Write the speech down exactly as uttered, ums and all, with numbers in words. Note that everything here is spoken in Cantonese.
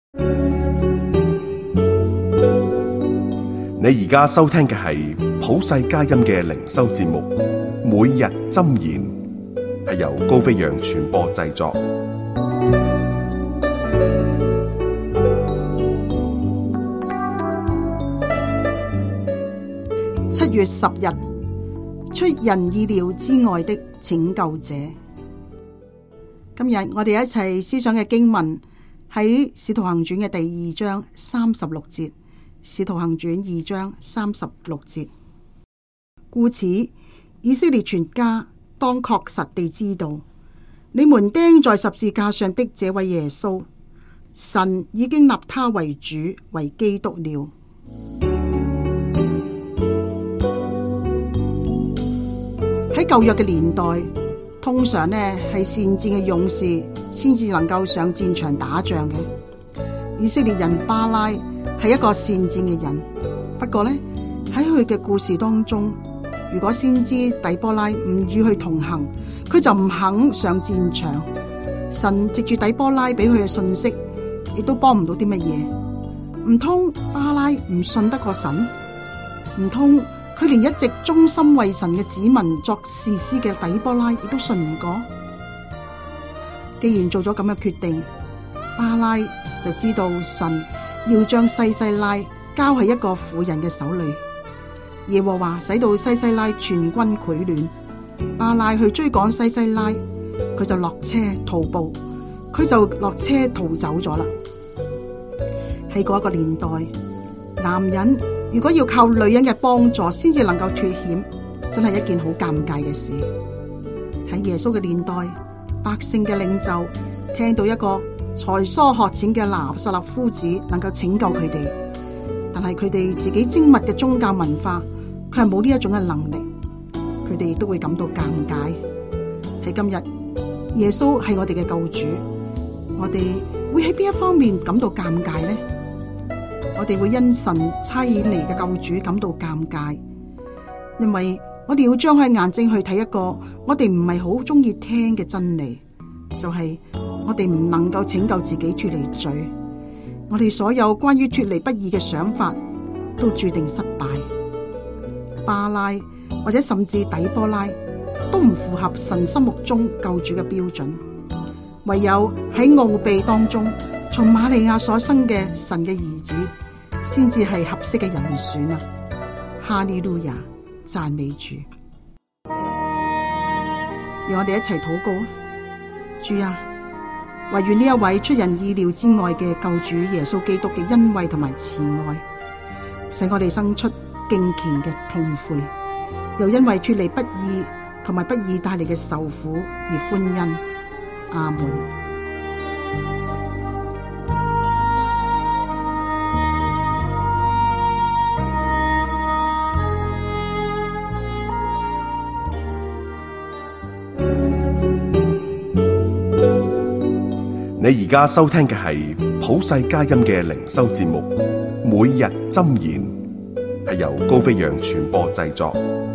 你而家收聽嘅係普世佳音嘅靈修節目，每日箴言，係由高飛揚傳播製作。 七月十日，出人意料之外的拯救者。今日我哋一齊思想嘅經文喺《使徒行傳》嘅第二章三十六節，《使徒行傳》二章三十六節。故此，以色列全家當確實地知道，你們釘在十字架上的這位耶穌，神已經立他為主，為基督了。喺舊約嘅年代，通常呢係善戰嘅勇士先至能夠上戰場打仗嘅。以色列人巴拉係一個善戰嘅人，不過呢，喺佢嘅故事當中，如果先知底波拉唔與佢同行，佢就唔肯上戰場。神藉住底波拉俾佢嘅信息，亦都幫唔到啲乜嘢。唔通巴拉唔信得過神？唔通佢連一直忠心為神嘅子民作士師嘅底波拉亦都信唔過？既然做咗咁嘅決定，巴拉就知道神要將西西拉交喺一個婦人嘅手裏。耶和華使到西西拉全軍潰亂，巴拉去追趕西西拉，佢就落車徒步，佢就落車逃走咗啦。喺嗰一個年代，男人如果要靠女人嘅幫助先至能夠脫險，真係一件好尷尬嘅事。喺耶穌嘅年代，百姓嘅領袖聽到一個才疏學淺嘅拿撒勒夫子能夠拯救佢哋，但係佢哋自己精密嘅宗教文化，佢係冇呢一種嘅能力，佢哋都會感到尷尬。喺今日，耶穌係我哋嘅救主，我哋會喺邊一方面感到尷尬呢？我哋會因神差遣嚟嘅救主感到尷尬，因為我哋要張開眼睛去睇一個我哋唔係好中意聽嘅真理，就係我哋唔能夠拯救自己脫離罪。我哋所有關於脫離不義嘅想法都注定失敗。巴拉或者甚至底波拉都唔符合神心目中救主嘅標準，唯有喺奧秘當中從瑪利亞所生嘅神嘅兒子先至係合適嘅人選啊！哈利路亞，讚美主！讓我哋一齊禱告啊！主啊，惟願呢一位出人意料之外嘅救主耶穌基督嘅恩惠同埋慈愛，使我哋生出敬虔嘅痛悔，又因為脫離不義同埋不義帶嚟嘅受苦而歡欣。阿門。 你而家收聽嘅係普世佳音嘅靈修節目，每日箴言，係由高飛揚傳播製作。